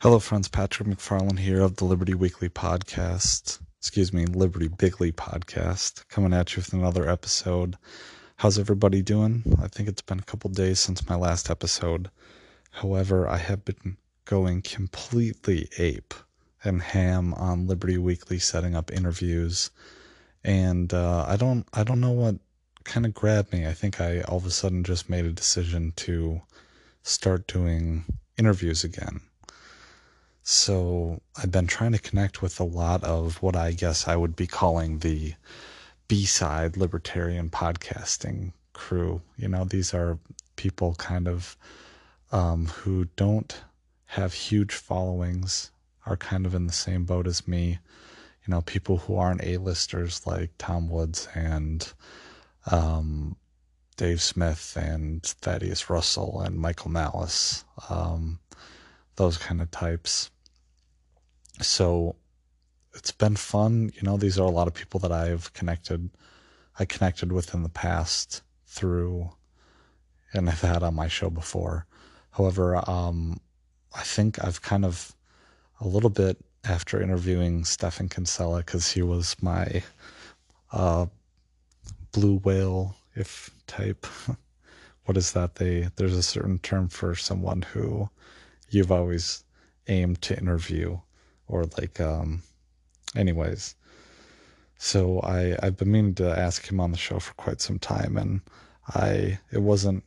Hello, friends. Patrick McFarland here of the Liberty Weekly Podcast. Liberty Bigly Podcast, coming at you with another episode. How's everybody doing? I think it's been a couple days since my last episode. However, I have been going completely ape and ham on Liberty Weekly, setting up interviews, and I don't know what kind of grabbed me. I think I all of a sudden just made a decision to start doing interviews again. So I've been trying to connect with a lot of what I guess I would be calling the B-side libertarian podcasting crew. These are people kind of who don't have huge followings, are kind of in the same boat as me. People who aren't A-listers like Tom Woods and Dave Smith and Thaddeus Russell and Michael Malice, those kind of types. So it's been fun. These are a lot of people that I connected with in the past through and have had on my show before. However, I think I've kind of a little bit after interviewing Stephan Kinsella, because he was my blue whale if type. What is that? There's a certain term for someone who you've always aimed to interview, or like anyways. So I've been meaning to ask him on the show for quite some time, and I wasn't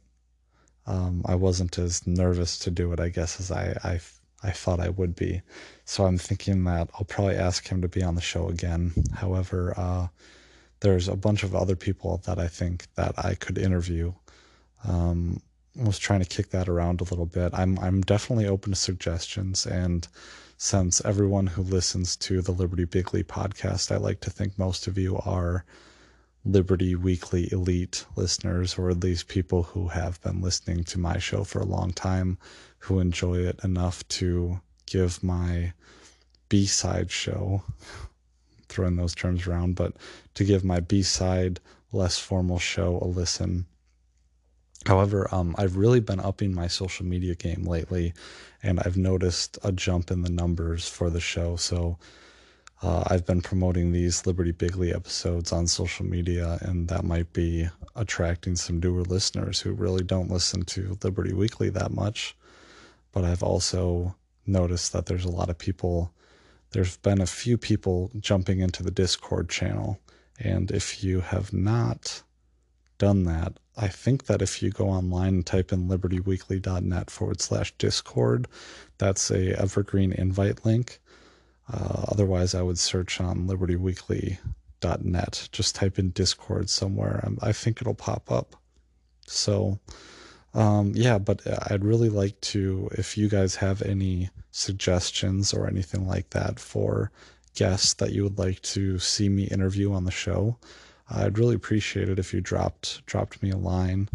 as nervous to do it, I guess, as I thought I would be. So I'm thinking that I'll probably ask him to be on the show again. However, there's a bunch of other people that I think that I could interview. I was trying to kick that around a little bit. I'm definitely open to suggestions, and since everyone who listens to the Liberty Bigly podcast, I like to think most of you are Liberty Weekly elite listeners, or at least people who have been listening to my show for a long time, who enjoy it enough to give my B-side show, throwing those terms around, but to give my B-side, less formal show a listen. However, I've really been upping my social media game lately, and I've noticed a jump in the numbers for the show. So I've been promoting these Liberty Bigly episodes on social media, and that might be attracting some newer listeners who really don't listen to Liberty Weekly that much. But I've also noticed that there's been a few people jumping into the Discord channel, and if you have not done that, I think that if you go online and type in libertyweekly.net/Discord, that's a evergreen invite link. Otherwise, I would search on libertyweekly.net. Just type in Discord somewhere. I think it'll pop up. So, yeah, but I'd really like to, if you guys have any suggestions or anything like that for guests that you would like to see me interview on the show, I'd really appreciate it if you dropped me a line.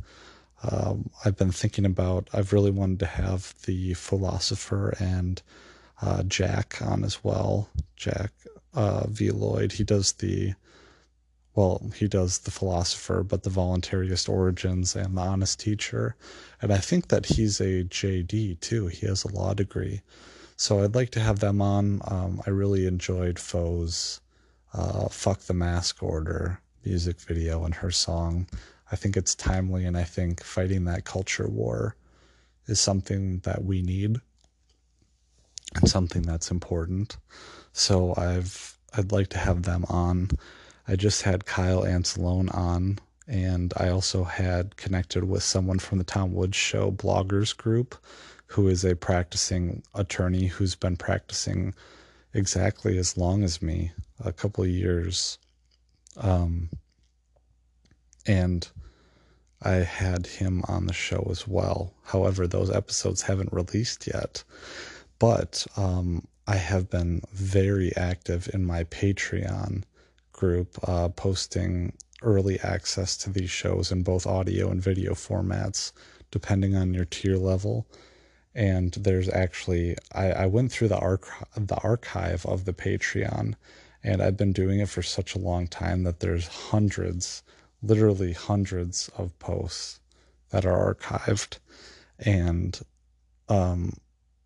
I've really wanted to have the philosopher and Jack on as well. Jack V. Lloyd. He does the philosopher, but the voluntarist origins and the honest teacher. And I think that he's a JD too. He has a law degree. So I'd like to have them on. I really enjoyed Foe's Fuck the Mask Order music video and her song. I think it's timely, and I think fighting that culture war is something that we need and something that's important. So I'd like to have them on. I just had Kyle Ancelone on, and I also had connected with someone from the Tom Woods Show bloggers group, who is a practicing attorney who's been practicing exactly as long as me, a couple of years. And I had him on the show as well. However, those episodes haven't released yet. But I have been very active in my Patreon group, posting early access to these shows in both audio and video formats, depending on your tier level. And there's actually, I went through the archive of the Patreon, and I've been doing it for such a long time that there's literally hundreds of posts that are archived. And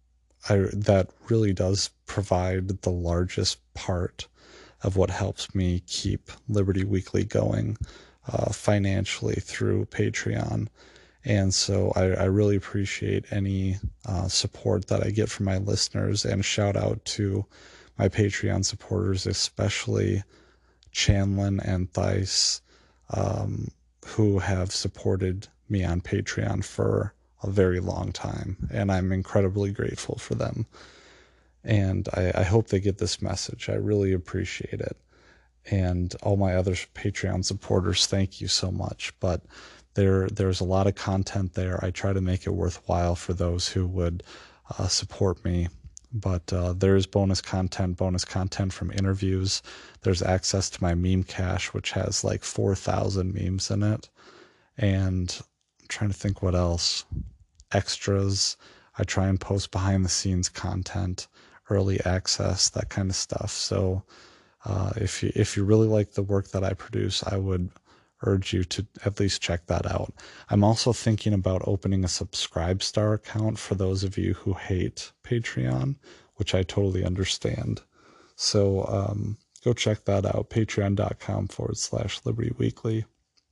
that really does provide the largest part of what helps me keep Liberty Weekly going financially through Patreon. And so I really appreciate any support that I get from my listeners, and shout out to my Patreon supporters, especially Chanlin and Thice, who have supported me on Patreon for a very long time. And I'm incredibly grateful for them. And I hope they get this message. I really appreciate it. And all my other Patreon supporters, thank you so much. But there's a lot of content there. I try to make it worthwhile for those who would support me. But there's bonus content from interviews. There's access to my meme cache, which has like 4,000 memes in it. And I'm trying to think what else. Extras. I try and post behind the scenes content, early access, that kind of stuff. So if you really like the work that I produce, I would urge you to at least check that out. I'm also thinking about opening a Subscribestar account for those of you who hate Patreon, which I totally understand. So go check that out, patreon.com/Liberty Weekly.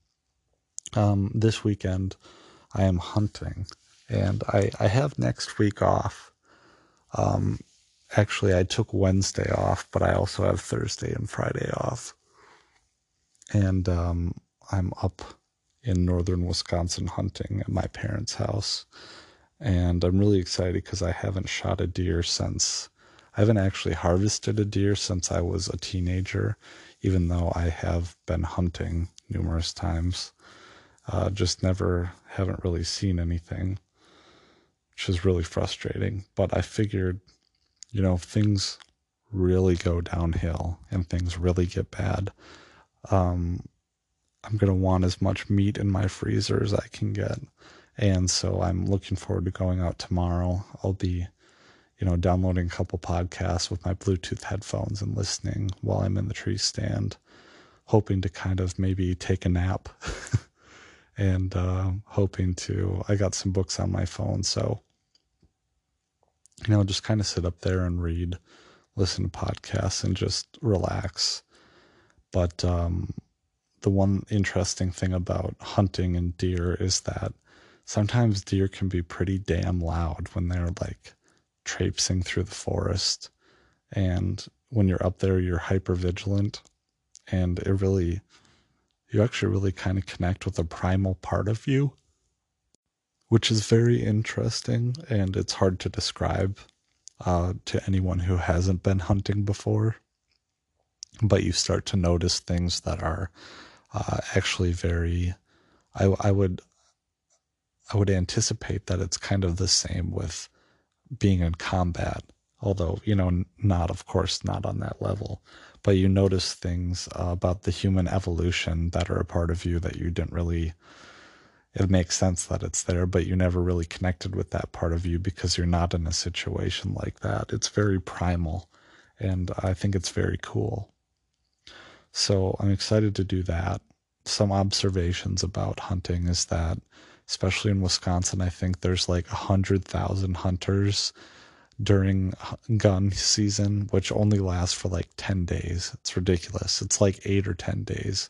This weekend I am hunting, and I have next week off. Actually, I took Wednesday off, but I also have Thursday and Friday off. And I'm up in northern Wisconsin hunting at my parents' house. And I'm really excited because I haven't shot a deer since, I haven't actually harvested a deer since I was a teenager, even though I have been hunting numerous times. Just haven't really seen anything, which is really frustrating. But I figured, if things really go downhill and things really get bad, I'm going to want as much meat in my freezer as I can get. And so I'm looking forward to going out tomorrow. I'll be, downloading a couple podcasts with my Bluetooth headphones and listening while I'm in the tree stand, hoping to kind of maybe take a nap and I got some books on my phone. So, just kind of sit up there and read, listen to podcasts, and just relax. But the one interesting thing about hunting and deer is that sometimes deer can be pretty damn loud when they're like traipsing through the forest. And when you're up there, you're hyper vigilant, and you actually really kind of connect with a primal part of you, which is very interesting, and it's hard to describe to anyone who hasn't been hunting before. But you start to notice things that are actually very, I would anticipate that it's kind of the same with being in combat, although, not, of course, not on that level. But you notice things about the human evolution that are a part of you that you didn't really, it makes sense that it's there, but you never really connected with that part of you because you're not in a situation like that. It's very primal, and I think it's very cool. So I'm excited to do that. Some observations about hunting is that, especially in Wisconsin, I think there's like 100,000 hunters during gun season, which only lasts for like 10 days. It's ridiculous. It's like 8 or 10 days.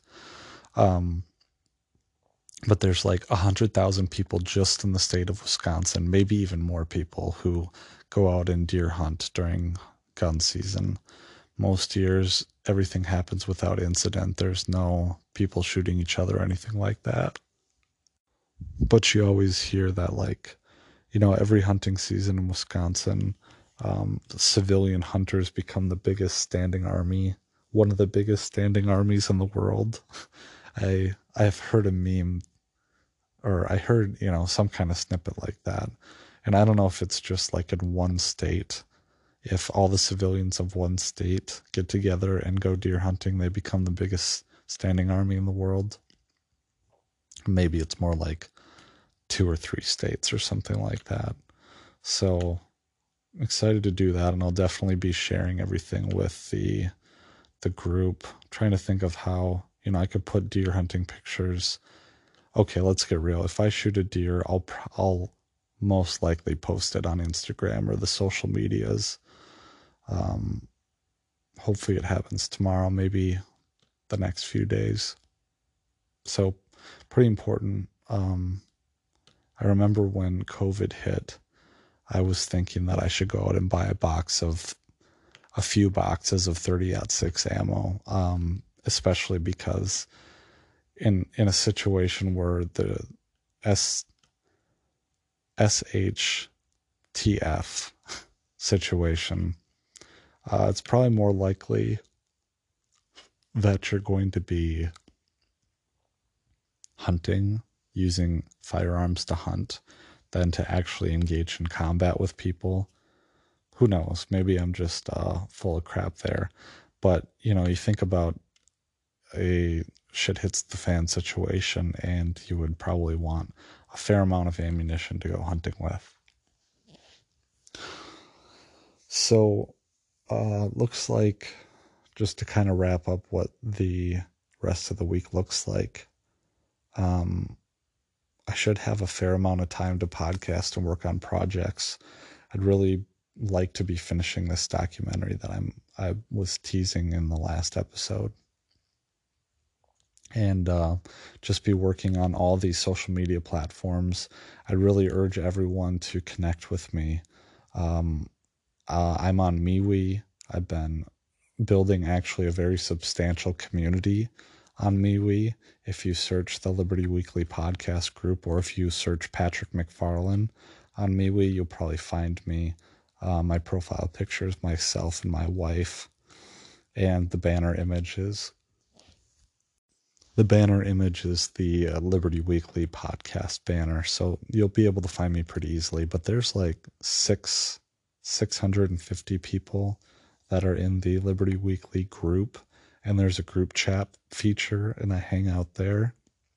But there's like 100,000 people just in the state of Wisconsin, maybe even more people who go out and deer hunt during gun season. Most years, everything happens without incident. There's no people shooting each other or anything like that. But you always hear that, like, every hunting season in Wisconsin, the civilian hunters become the biggest standing army, one of the biggest standing armies in the world. I've heard a meme, or I heard, some kind of snippet like that. And I don't know if it's just like in one state. If all the civilians of one state get together and go deer hunting, they become the biggest standing army in the world. Maybe it's more like 2 or 3 states or something like that. So I'm excited to do that, and I'll definitely be sharing everything with the group. I'm trying to think of how, I could put deer hunting pictures. Okay, let's get real. If I shoot a deer, I'll most likely post it on Instagram or the social medias. Hopefully it happens tomorrow, maybe the next few days. So pretty important. I remember when COVID hit, I was thinking that I should go out and buy a few boxes of 30-06 ammo, especially because in a situation where the SHTF situation, it's probably more likely that you're going to be hunting, using firearms to hunt, than to actually engage in combat with people. Who knows? Maybe I'm just full of crap there. But, you think about a shit hits the fan situation, and you would probably want a fair amount of ammunition to go hunting with. So, looks like, just to kind of wrap up what the rest of the week looks like, I should have a fair amount of time to podcast and work on projects. I'd really like to be finishing this documentary that I was teasing in the last episode, and just be working on all these social media platforms. I'd really urge everyone to connect with me. I'm on MeWe. I've been building actually a very substantial community on MeWe. If you search the Liberty Weekly podcast group, or if you search Patrick McFarlane on MeWe, you'll probably find me. My profile picture is myself and my wife, and the banner image is the Liberty Weekly podcast banner. So you'll be able to find me pretty easily. But there's like 650 people that are in the Liberty Weekly group, and there's a group chat feature, and I hang out there.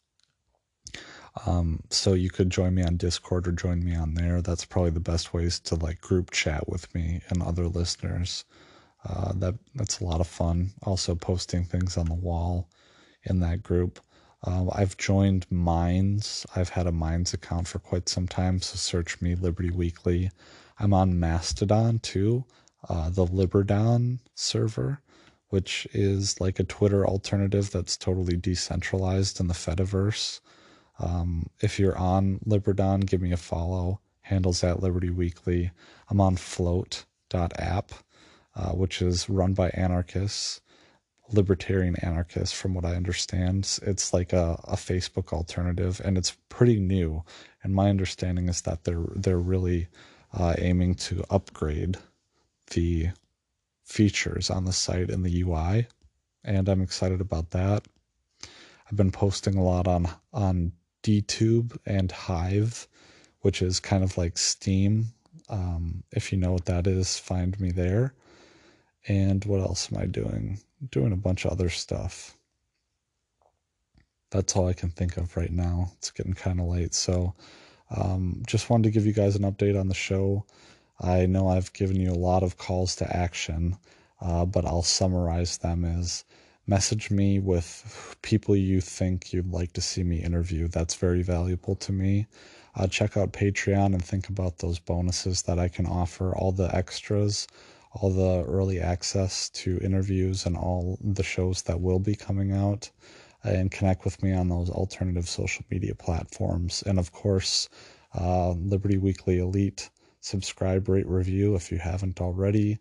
So you could join me on Discord or join me on there. That's probably the best ways to like group chat with me and other listeners. That's a lot of fun. Also posting things on the wall in that group. I've joined Minds. I've had a Minds account for quite some time, so search me, Liberty Weekly. I'm on Mastodon too, the Liberdon server, which is like a Twitter alternative that's totally decentralized in the Fediverse. If you're on Liberdon, give me a follow. Handles at Liberty Weekly. I'm on float.app, which is run by anarchists, libertarian anarchists, from what I understand. It's like a Facebook alternative, and it's pretty new. And my understanding is that they're really aiming to upgrade the features on the site and the UI, and I'm excited about that. I've been posting a lot on DTube and Hive, which is kind of like Steam. If you know what that is, find me there. And what else am I doing? Doing a bunch of other stuff. That's all I can think of right now. It's getting kind of late, so just wanted to give you guys an update on the show. I know I've given you a lot of calls to action, but I'll summarize them as: message me with people you think you'd like to see me interview. That's very valuable to me. Check out Patreon and think about those bonuses that I can offer, all the extras, all the early access to interviews and all the shows that will be coming out, and connect with me on those alternative social media platforms. And of course, Liberty Weekly Elite. Subscribe, rate, review if you haven't already.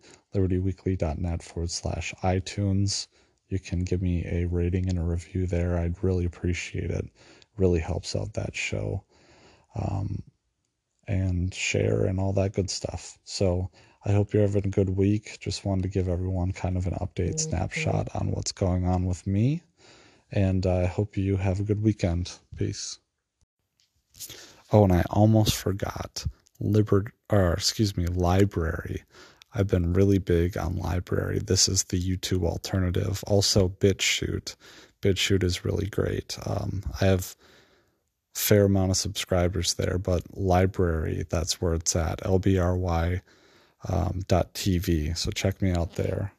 libertyweekly.net/iTunes. You can give me a rating and a review there. I'd really appreciate it. Really helps out that show. And share and all that good stuff. So I hope you're having a good week. Just wanted to give everyone kind of an update snapshot on what's going on with me. And I hope you have a good weekend. Peace. Oh, and I almost forgot. Library. I've been really big on Library. This is the YouTube alternative. Also, BitChute. BitChute is really great. I have a fair amount of subscribers there, but Library, that's where it's at. LBRY.TV. So check me out there.